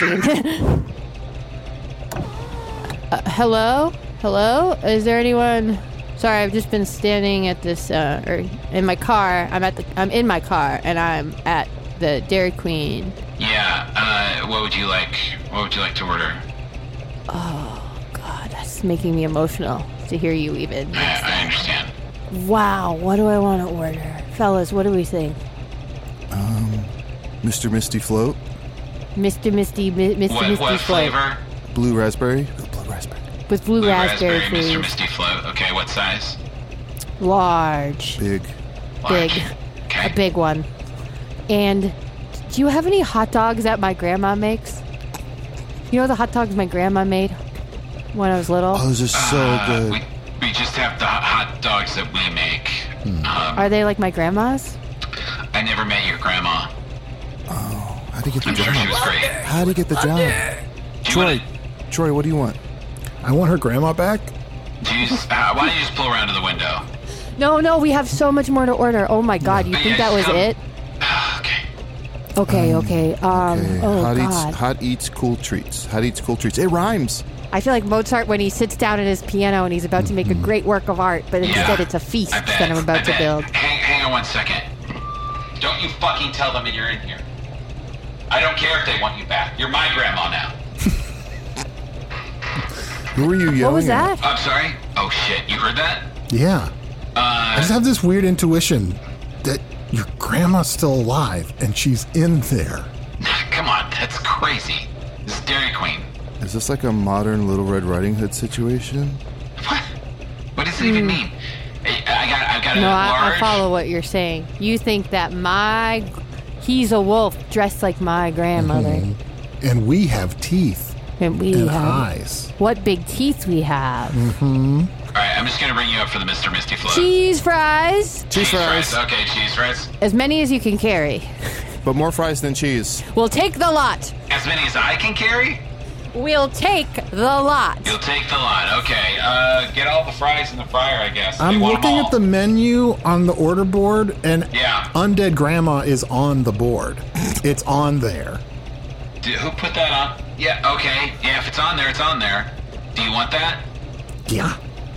S8: uh, hello? Hello? Is there anyone... Sorry, I've just been standing at this, uh, or in my car. I'm at the, I'm in my car, and I'm at the Dairy Queen.
S11: Yeah, uh, what would you like? What would you like to order?
S8: Oh, God, that's making me emotional to hear you even.
S11: I, I understand.
S8: Wow, what do I want to order? Fellas, what do we think?
S7: Um, Mister Misty Float,
S8: Mister Misty, Mi- Mister
S11: What,
S8: Misty
S11: what
S8: Float.
S11: flavor?
S7: Blue Raspberry. Blue Raspberry.
S8: With blue,
S11: Blue
S8: raspberry,
S11: raspberry, Mister
S8: please.
S11: Misty Float. Okay, what size?
S8: Large.
S7: Big.
S8: Big.
S11: Large. Okay.
S8: A big one. And do you have any hot dogs that my grandma makes? You know the hot dogs my grandma made when I was little?
S7: Oh, those are so
S11: Uh,
S7: good.
S11: We, we just have the hot dogs that we make. Um,
S8: Are they like my grandma's?
S11: I never met your grandma.
S7: Oh, how'd you get the
S11: I'm
S7: job?
S11: sure she was great.
S7: How'd you get the job?
S11: Do you
S7: Troy,
S11: wanna,
S7: Troy, what do you want?
S6: I want her grandma back.
S11: do you, just- uh, why don't you just pull around to the window?
S8: No, no, we have so much more to order. Oh my God, you
S11: But
S8: think
S11: yeah,
S8: that was
S11: come-
S8: it?
S11: Okay.
S8: Okay, okay. Um,
S7: Okay,
S8: oh
S7: hot
S8: God.
S7: eats, hot eats, cool treats. Hot eats, cool treats. It rhymes.
S8: I feel like Mozart when he sits down at his piano and he's about to make a great work of art, but instead
S11: Yeah,
S8: it's a feast
S11: I bet,
S8: that I'm
S11: I
S8: about to
S11: bet.
S8: build.
S11: Hang, hang on one second. Don't you fucking tell them that you're in here. I don't care if they want you back. You're my grandma now.
S7: Who were you yelling
S8: What was
S7: at?
S8: that?
S11: I'm sorry? Oh shit, you heard that?
S6: Yeah. I
S11: Uh,
S6: just have this weird intuition that your grandma's still alive and she's in there.
S11: come on, that's crazy. This is Dairy Queen.
S7: Is this like a modern Little Red Riding Hood situation?
S11: What? What does it even mean? I, I got, I got
S8: Hmm. No,
S11: a
S8: I,
S11: large...
S8: I follow what you're saying. You think that my he's a wolf dressed like my grandmother,
S6: And we have teeth
S8: and we
S6: and
S8: have
S6: eyes.
S8: what big teeth we have.
S6: Mm-hmm.
S11: All right, I'm just gonna bring you up for the Mister Misty Float.
S8: Cheese fries,
S7: Cheese fries.
S11: Okay, cheese fries.
S8: as many as you can carry.
S7: But more fries than cheese.
S8: We'll take the lot.
S11: As many as I can carry?
S8: We'll take the lot.
S11: You'll take the lot. Okay, uh, get all the fries in the fryer, I guess. They
S6: I'm
S11: want 'em
S6: looking
S11: all.
S6: at the menu on the order board, and
S11: Yeah.
S6: Undead Grandma is on the board. It's on there.
S11: Did, who put that on? Yeah, okay. Yeah, if it's on there, it's on there. Do you want that?
S6: Yeah.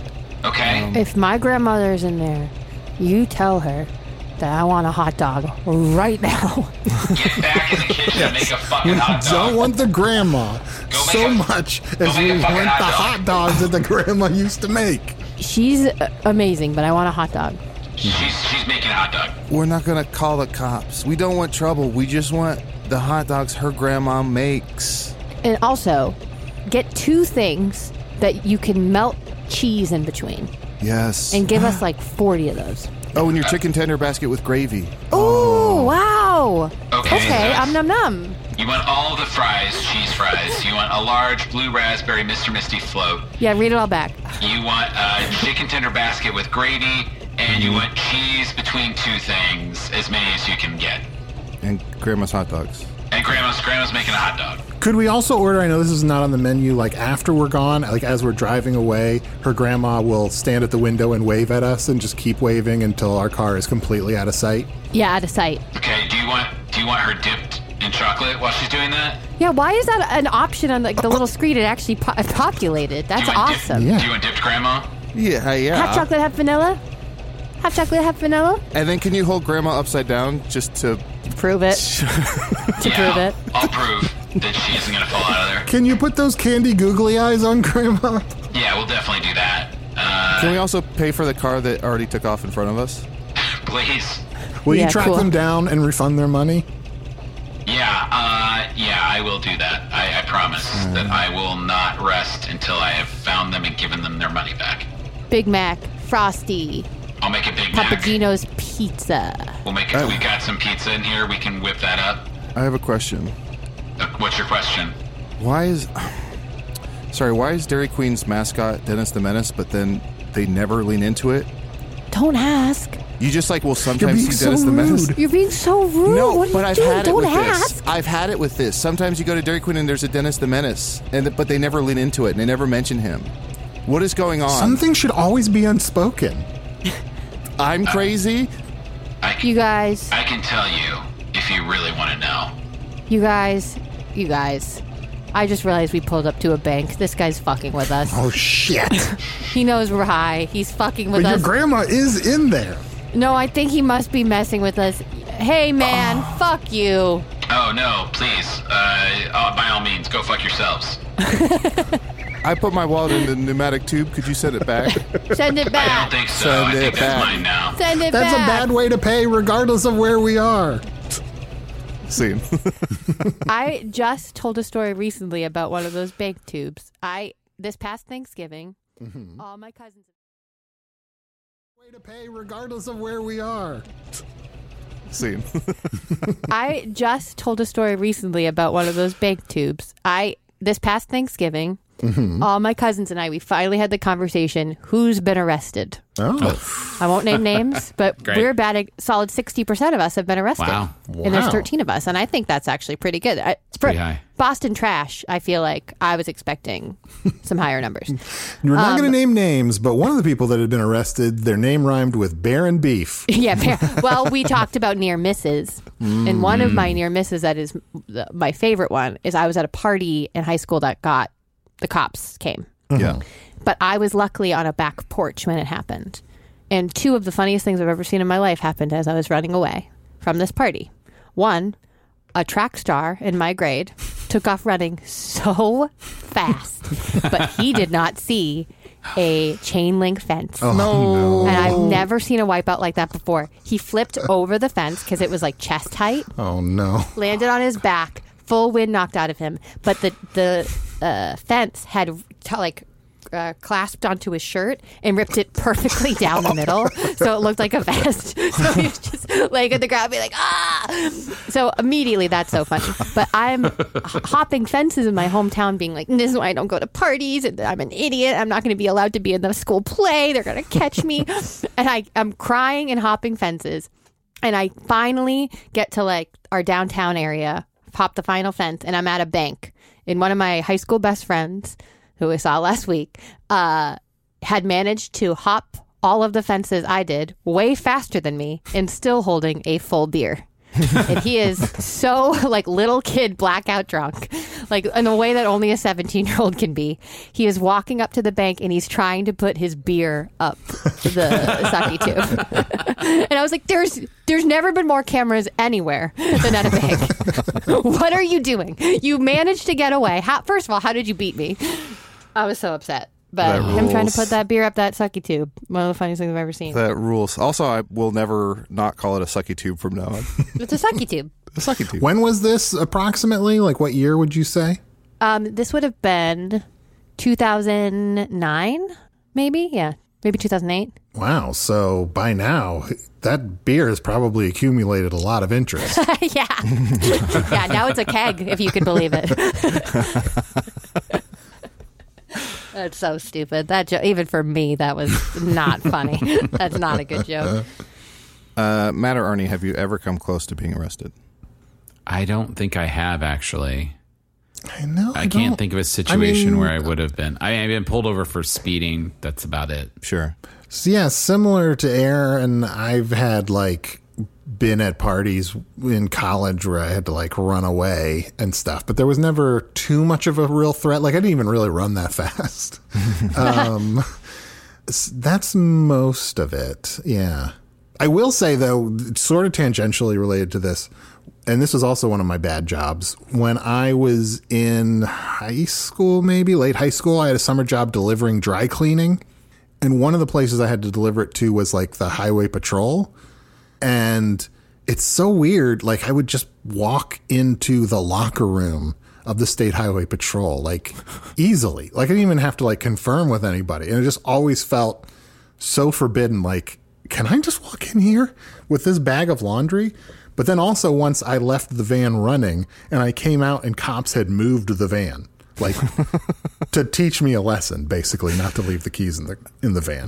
S11: Okay.
S8: If my grandmother's in there, you tell her that I want a hot dog right now.
S11: Get back in the kitchen and make a fucking hot
S6: We
S11: dog.
S6: don't want the grandma
S11: Go make
S6: so
S11: a-
S6: much
S11: go
S6: as
S11: make
S6: we
S11: a
S6: want
S11: fucking
S6: the
S11: hot dog.
S6: hot dogs that the grandma used to make.
S8: She's uh, amazing, but I want a hot dog.
S11: She's she's making a hot dog.
S7: We're not going to call the cops. We don't want trouble. We just want the hot dogs her grandma makes.
S8: And also, get two things that you can melt cheese in between.
S7: Yes.
S8: And give us like forty of those.
S7: Oh, and your chicken tender basket with gravy.
S8: Oh, wow.
S11: Okay,
S8: Okay,
S11: so-
S8: um num num.
S11: You want all the fries, cheese fries. You want a large blue raspberry Mister Misty float.
S8: Yeah, read it all back.
S11: You want a chicken tender basket with gravy, and you want cheese between two things, as many as you can get.
S7: And grandma's hot dogs.
S11: And grandma's grandma's making a hot dog.
S6: Could we also order, I know this is not on the menu, like after we're gone, like as we're driving away, her grandma will stand at the window and wave at us and just keep waving until our car is completely out of sight?
S8: Yeah, out of sight.
S11: Okay. Do you want do you want her dipped in chocolate while she's doing that?
S8: Yeah, why is that an option on like the little screen? It actually po- populated. That's
S11: do you want
S8: awesome.
S11: Dipped, Do you want dipped grandma?
S7: Yeah, yeah.
S8: Hot chocolate, half vanilla. Hot chocolate, half vanilla.
S7: And then can you hold grandma upside down just to
S8: prove it? to
S11: yeah,
S8: prove it.
S11: I'll prove that she isn't gonna fall out of there.
S6: Can you put those candy googly eyes on grandma?
S11: Yeah, we'll definitely do that. Uh,
S7: Can we also pay for the car that already took off in front of us?
S11: Please.
S6: Will
S8: Yeah,
S6: you track
S8: cool.
S6: them down and refund their money?
S11: Yeah, uh, yeah, I will do that. I, I promise that I will not rest until I have found them and given them their money back.
S8: Big Mac, Frosty,
S11: I'll make a Big Mac.
S8: Papagino's Pizza.
S11: We'll make it. We got some pizza in here. We can whip that up.
S7: I have a question.
S11: Uh, what's your question?
S7: Why is... Sorry, why is Dairy Queen's mascot Dennis the Menace, but then they never lean into it?
S8: Don't ask.
S7: You just like will sometimes
S6: being
S7: see
S6: so
S7: Dennis the Menace.
S8: You're being so rude.
S7: No,
S8: what are
S7: but
S8: you
S7: I've
S8: doing?
S7: had it
S8: Don't
S7: with
S8: ask.
S7: this. I've had it with this. Sometimes you go to Dairy Queen and there's a Dennis the Menace, and but they never lean into it and they never mention him. What is going on?
S6: Something should always be unspoken.
S7: I'm crazy.
S11: I,
S8: You guys,
S11: I can tell you if you really want to know.
S8: you guys, you guys. I just realized we pulled up to a bank. This guy's fucking with us.
S6: Oh, shit.
S8: He knows we're high. He's fucking with
S6: But your
S8: us.
S6: grandma is in there.
S8: No, I think he must be messing with us. Hey, man, fuck you.
S11: Oh no, please. Uh, uh, by all means, go fuck yourselves.
S7: I put my wallet in the pneumatic tube. Could you send it back?
S8: Send it
S11: I
S8: back.
S11: don't think so.
S7: Send
S11: I think
S7: it
S11: that's
S7: back.
S11: mine now.
S8: Send it
S6: That's
S8: back.
S6: a bad way to pay, regardless of where we are.
S7: Scene.
S8: I just told a story recently about one of those bank tubes. I this past Thanksgiving, all my cousins.
S6: Way to pay, regardless of where we are.
S7: Scene.
S8: I just told a story recently about one of those bank tubes. I this past Thanksgiving, all my cousins and I, we finally had the conversation. Who's been arrested?
S6: Oh.
S8: I won't name names, but
S5: Great.
S8: we're about a solid sixty percent of us have been arrested.
S5: Wow.
S8: And there's
S6: Wow.
S8: thirteen of us, and I think that's actually pretty good. I, for
S5: pretty high.
S8: Boston trash, I feel like I was expecting some higher numbers.
S6: We're not
S8: Um,
S6: going to name names, but one of the people that had been arrested, their name rhymed with bear and beef.
S8: Yeah, fair. Well, we talked about near misses, and one of my near misses that is the, my favorite one is I was at a party in high school that got the cops came,
S7: Yeah.
S8: but I was luckily on a back porch when it happened, and two of the funniest things I've ever seen in my life happened as I was running away from this party. One, a track star in my grade took off running so fast, but he did not see a chain link fence.
S6: Oh, no.
S8: And I've never seen a wipeout like that before. He flipped over the fence because it was like chest height,
S6: Oh, no.
S8: landed on his back, full wind knocked out of him. But the the uh, fence had t- like uh, clasped onto his shirt and ripped it perfectly down the middle, so it looked like a vest. So he was just laying on the ground, be like, ah. So immediately, that's so funny. But I'm h- hopping fences in my hometown, being like, this is why I don't go to parties, and I'm an idiot. I'm not going to be allowed to be in the school play. They're going to catch me, and I I'm crying and hopping fences, and I finally get to like our downtown area. Pop the final fence, and I'm at a bank. And one of my high school best friends, who I saw last week, uh, had managed to hop all of the fences I did way faster than me and still holding a full beer. and he is so like little kid blackout drunk, like in a way that only a seventeen year old can be. He is walking up to the bank and he's trying to put his beer up the sake tube. And I was like, there's there's never been more cameras anywhere than at a bank. What are you doing? You managed to get away. How, first of all, how did you beat me? I was so upset. But
S7: That
S8: him trying to
S7: rules.
S8: put that beer up that sucky tube, one of the funniest things I've ever seen.
S7: That rules. Also, I will never not call it a sucky tube from now on.
S8: It's a sucky tube.
S7: A sucky tube.
S6: When was this approximately? Like, what year would you say?
S8: Um, this would have been two thousand nine, maybe? Yeah, maybe two thousand eight.
S6: Wow. So by now, that beer has probably accumulated a lot of interest.
S8: Yeah. Yeah, now it's a keg, if you can believe it. That's so stupid. That jo- even for me, that was not funny. That's not a good joke.
S7: Uh, Matt or Ernie, have you ever come close to being arrested?
S5: I don't think I have, actually.
S6: I know.
S5: I,
S6: I
S5: can't
S6: don't-
S5: think of a situation
S6: I mean-
S5: where I would have been. I, I've been pulled over for speeding. That's about it.
S7: Sure.
S6: So yeah, similar to Aaron, I've had like been at parties in college where I had to like run away and stuff, but there was never too much of a real threat. Like I didn't even really run that fast. um, s- that's most of it. Yeah. I will say though, sort of tangentially related to this, and this was also one of my bad jobs. When I was in high school, maybe late high school, I had a summer job delivering dry cleaning. And one of the places I had to deliver it to was like the highway patrol. And it's so weird. Like I would just walk into the locker room of the state highway patrol, like easily. Like I didn't even have to like confirm with anybody. And it just always felt so forbidden. Like, can I just walk in here with this bag of laundry? But then also once I left the van running and I came out and cops had moved the van. Like to teach me a lesson, basically, not to leave the keys in the in the van.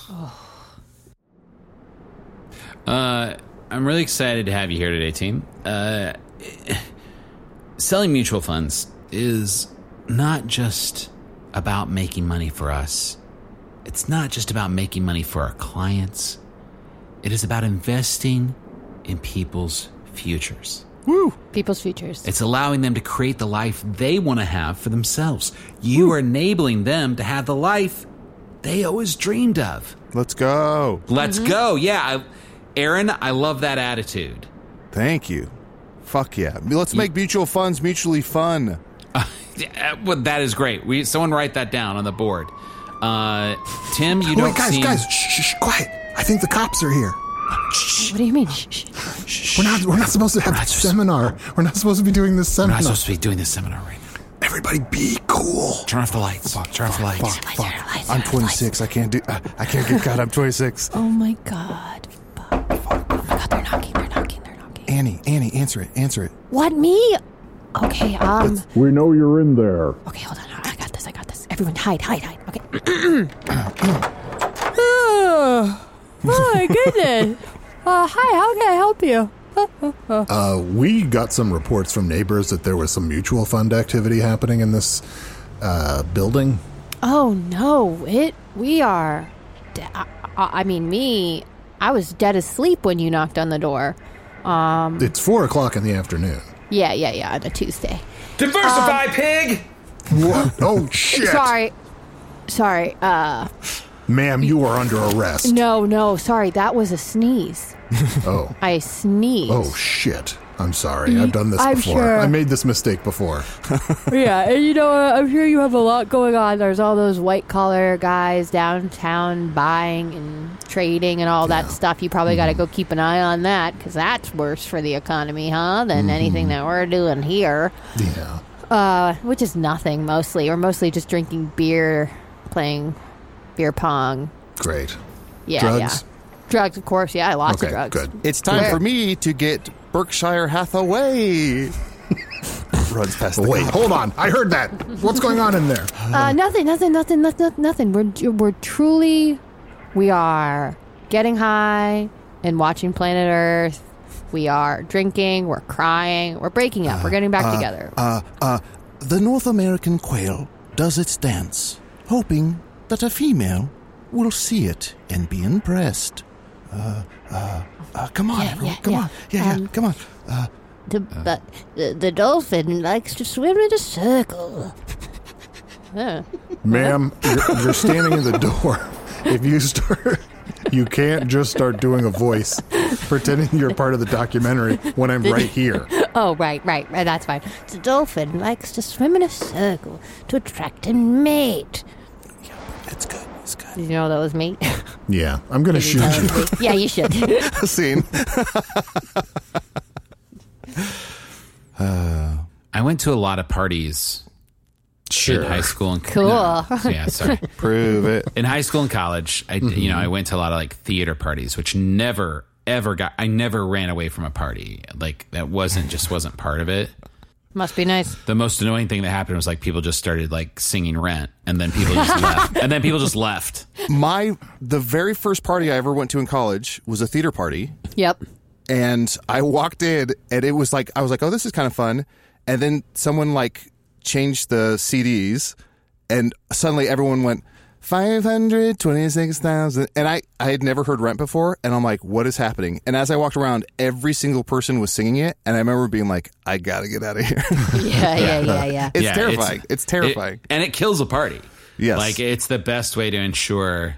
S5: Uh, I'm really excited to have you here today, team. Uh, selling mutual funds is not just about making money for us. It's not just about making money for our clients. It is about investing in people's futures.
S8: Woo! People's futures.
S5: It's allowing them to create the life they want to have for themselves. You are enabling them to have the life they always dreamed of.
S7: Let's go.
S5: Let's go. Yeah. I, Aaron, I love that attitude.
S7: Thank you. Fuck yeah. Let's make mutual funds mutually fun.
S5: Uh, yeah, well, that is great. We someone write that down on the board. Uh, Tim, you
S6: Oh,
S5: don't
S6: wait, guys,
S5: seem...
S6: guys, shh, shh, shh, quiet. I think the cops are here.
S8: What do you mean? Shh, shh.
S6: We're not. We're not supposed to have a seminar. We're not supposed to be doing this
S5: We're
S6: seminar.
S5: not supposed to be doing this seminar right now.
S6: Everybody, be cool.
S5: Turn off the lights. Turn off the lights.
S7: Fuck, fuck. I'm twenty-six. I can't do. I, I can't get caught. I'm twenty-six.
S8: Oh my god. Fuck. Fuck. Oh my god, they're knocking, they're knocking, they're knocking.
S7: Annie, Annie, answer it. Answer it.
S8: What, me? Okay, um...
S6: We know you're in there.
S8: Okay, hold on. I got this, I got this. Everyone hide, hide, hide. Okay. Oh, my goodness. Uh, hi, how can I help you?
S6: Uh, we got some reports from neighbors that there was some mutual fund activity happening in this uh, building.
S8: Oh, no. It... We are... De- I, I mean, me... I was dead asleep when you knocked on the door. Um...
S6: It's four o'clock in the afternoon.
S8: Yeah, yeah, yeah, on a Tuesday.
S1: Diversify,
S8: Um,
S1: pig!
S6: What? Oh, shit.
S8: Sorry. Sorry, uh...
S6: Ma'am, you are under arrest.
S8: No, no, sorry. That was a sneeze.
S6: Oh.
S8: I sneezed.
S6: Oh, shit. I'm sorry. I've done this
S8: I'm
S6: before.
S8: sure.
S6: I made this mistake before.
S8: Yeah, and you know, uh, I'm sure you have a lot going on. There's all those white-collar guys downtown buying and trading and all that stuff. You probably got to go keep an eye on that, because that's worse for the economy, huh, than
S6: Mhm.
S8: anything that we're doing here.
S6: Yeah.
S8: Uh, which is nothing, mostly. Or mostly just drinking beer, playing beer pong.
S6: Great.
S8: Yeah,
S7: Drugs?
S8: yeah. Drugs, of course. Yeah, lots of drugs.
S7: It's time
S8: Where?
S7: for me to get Berkshire Hathaway. Runs past the
S6: Wait,
S7: cop.
S6: hold on. I heard that. What's going on in there?
S8: Uh, nothing, nothing, nothing, nothing, nothing. We're we're truly, we are getting high and watching Planet Earth. We are drinking. We're crying. We're breaking up. we're getting back
S7: Uh,
S8: together.
S7: Uh, uh, the North American quail does its dance, hoping that a female will see it and be impressed. Uh, uh, uh, come on,
S8: Yeah,
S7: everyone.
S8: yeah,
S7: come
S8: yeah.
S7: on. Yeah, yeah,
S8: Um,
S7: come on. Uh,
S8: The, but the, the dolphin likes to swim in a circle. Huh.
S6: Ma'am, you're, you're standing in the door. If you start, you can't just start doing a voice, pretending you're part of the documentary when I'm right here.
S8: Oh, right, right, right. That's fine. The dolphin likes to swim in a circle to attract a mate.
S7: it's good. It's good.
S8: Did you know that was me?
S6: Yeah, I'm going to shoot
S8: That
S6: you.
S8: was me. Yeah, you should.
S7: Scene.
S5: Uh, I went to a lot of parties
S6: Sure.
S5: in high school and
S8: Cool.
S5: no, yeah, sorry.
S7: Prove it.
S5: In high school and college, I you know I went to a lot of like theater parties, which never ever got. I never ran away from a party. Like that wasn't just wasn't part of it.
S8: Must be nice.
S5: The most annoying thing that happened was like people just started like singing Rent, and then people just left, and then people just left.
S7: My the very first party I ever went to in college was a theater party.
S8: Yep.
S7: And I walked in, and it was like I was like, "Oh, this is kind of fun." And then someone like changed the C Ds, and suddenly everyone went five hundred twenty-six thousand, and I I had never heard Rent before, and I'm like, "What is happening?" And as I walked around, every single person was singing it, and I remember being like, "I gotta get out of here."
S8: Yeah, yeah, yeah, yeah.
S7: It's
S5: Yeah,
S7: terrifying. It's, terrifying,
S5: It- and it kills a party.
S7: Yes.
S5: like it's the best way to ensure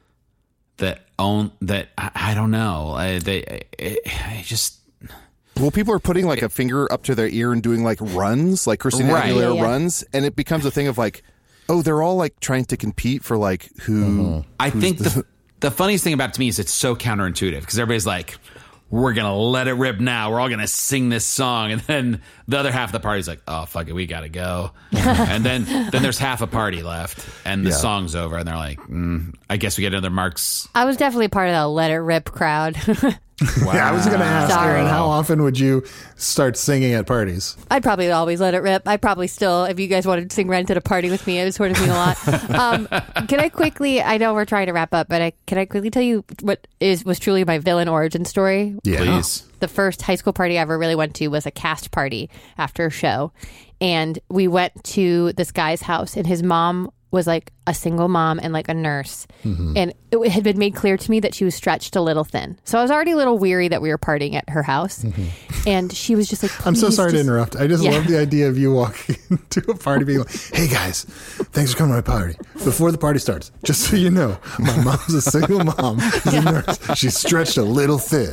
S5: that own that I, I don't know. I, they it, I just.
S7: Well, people are putting like a finger up to their ear and doing like runs, like Christina
S5: Right.
S7: Aguilera
S8: Yeah, yeah.
S7: runs, and it becomes a thing of like, oh, they're all like trying to compete for like who.
S5: I think the the funniest thing about it to me is it's so counterintuitive because everybody's like, we're gonna let it rip now. We're all gonna sing this song, and then the other half of the party's like, oh fuck it, we gotta go. And then then there's half a party left, and the
S7: Yeah.
S5: song's over, and they're like, mm, I guess we get another Mark's.
S8: I was definitely part of the Let It Rip crowd.
S6: Yeah, I was going to ask,
S8: Sorry.
S6: Aaron, how often would you start singing at parties?
S8: I'd probably always let it rip. I probably still, if you guys wanted to sing Rent at a party with me, it would sort of mean a lot. Um, can I quickly, I know we're trying to wrap up, but I, can I quickly tell you what is was truly my villain origin story?
S6: Yeah.
S5: Please.
S8: The first high school party I ever really went to was a cast party after a show. And we went to this guy's house, and his mom was like a single mom and like a nurse.
S6: Mm-hmm.
S8: And it had been made clear to me that she was stretched a little thin. So I was already a little weary that we were partying at her house.
S6: Mm-hmm.
S8: And she was just like,
S6: I'm so
S8: "Please
S6: sorry to
S8: just-"
S6: interrupt. I just
S8: Yeah.
S6: love the idea of you walking into a party being like, hey guys, thanks for coming to my party. Before the party starts, just so you know, my mom's a single mom. She's a nurse. She's stretched a little thin.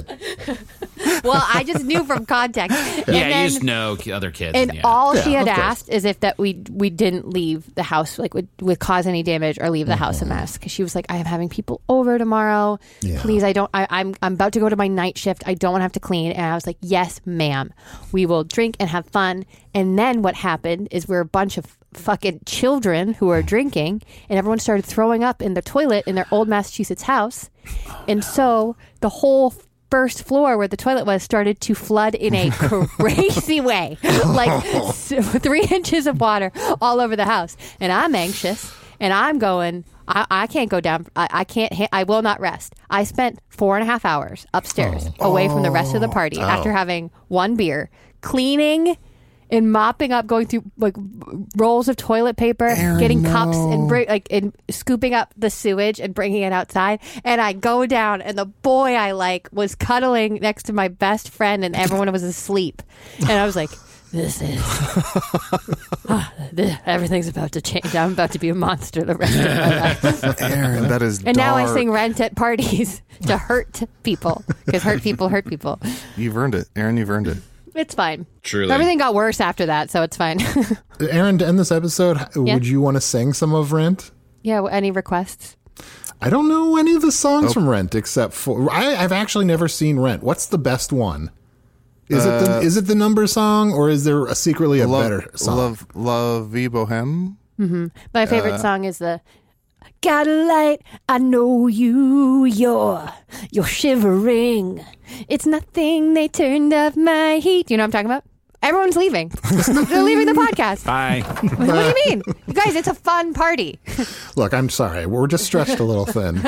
S8: Well, I just knew from context. And
S5: Yeah,
S8: then-
S5: you just know ki- other kids.
S8: And
S5: yeah.
S8: all she
S6: Yeah,
S8: had
S6: of course.
S8: asked is if that we we didn't leave the house, like would, would cause any damage or leave the house a mess. Because she was like, I am having people over tomorrow.
S6: Yeah.
S8: Please, I don't. I, I'm I'm about to go to my night shift. I don't want to have to clean. And I was like, yes, ma'am. We will drink and have fun. And then what happened is we're a bunch of fucking children who are drinking, and everyone started throwing up in the toilet in their old Massachusetts house. And so the whole first floor where the toilet was started to flood in a crazy way, like s- three inches of water all over the house. And I'm anxious, and I'm going, I, I can't go down. I, I can't, ha- I will not rest. I spent four and a half hours upstairs away from the rest of the party after having one beer, cleaning and mopping up, going through like rolls of toilet paper,
S7: Aaron,
S8: getting cups
S7: no.
S8: and bring, like and scooping up the sewage and bringing it outside. And I go down, and the boy I like was cuddling next to my best friend, and everyone was asleep. And I was like, "This is ah, this, everything's about to change. I'm about to be a monster the rest of my life."
S7: Aaron, that is.
S8: And now I
S7: dark.
S8: sing Rent at parties to hurt people because hurt people hurt people.
S7: You've earned it, Aaron. You've earned it.
S8: It's fine.
S5: Truly.
S8: Everything got worse after that, so it's fine.
S6: Aaron, to end this episode,
S8: Yeah.
S6: would you want to sing some of Rent?
S8: Yeah, well, any requests?
S6: I don't know any of the songs
S7: Oh.
S6: from Rent except for I, I've actually never seen Rent. What's the best one? Is it the is it the number song, or is there a secretly a
S7: love,
S6: better song?
S7: Love, love, vie bohème.
S8: My favorite song is the "Got a light, I know you, you're, you're shivering. It's nothing, they turned up my heat." You know what I'm talking about? Everyone's leaving. They're leaving the podcast.
S5: Bye.
S8: What do you mean? You guys, it's a fun party.
S6: Look, I'm sorry, we're just stretched a little thin.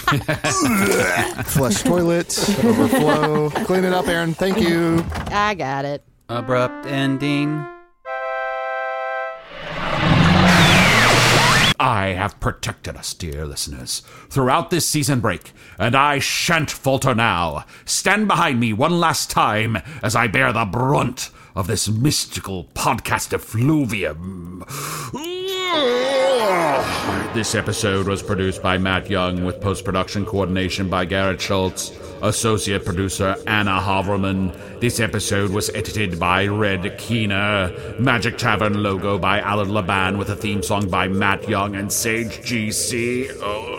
S7: Flush toilet, overflow. Clean it up, Aaron. Thank you.
S8: I got it.
S4: Abrupt ending.
S1: I have protected us, dear listeners, throughout this season break, and I shan't falter now. Stand behind me one last time as I bear the brunt of this mystical podcast effluvium. This episode was produced by Matt Young with post-production coordination by Garrett Schultz, associate producer Anna Haverman. This episode was edited by Red Keener. Magic Tavern logo by Alan Laban with a theme song by Matt Young and Sage G C. Oh.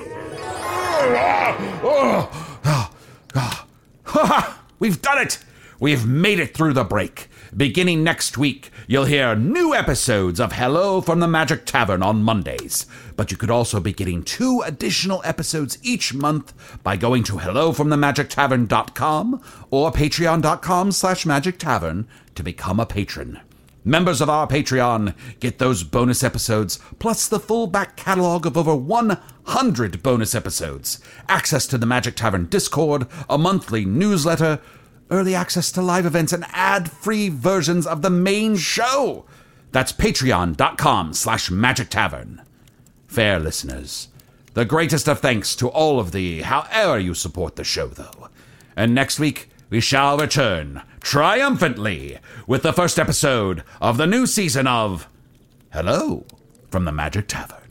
S1: Oh. Oh. Oh. We've done it! We've made it through the break. Beginning next week, you'll hear new episodes of Hello from the Magic Tavern on Mondays. But you could also be getting two additional episodes each month by going to hello from the magic tavern dot com or patreon.com slash magic tavern to become a patron. Members of our Patreon get those bonus episodes, plus the full back catalog of over one hundred bonus episodes, access to the Magic Tavern Discord, a monthly newsletter, early access to live events, and ad-free versions of the main show. That's patreon.com slash magic tavern. Fair listeners, the greatest of thanks to all of thee, however you support the show, though. And next week, we shall return triumphantly with the first episode of the new season of Hello from the Magic Tavern.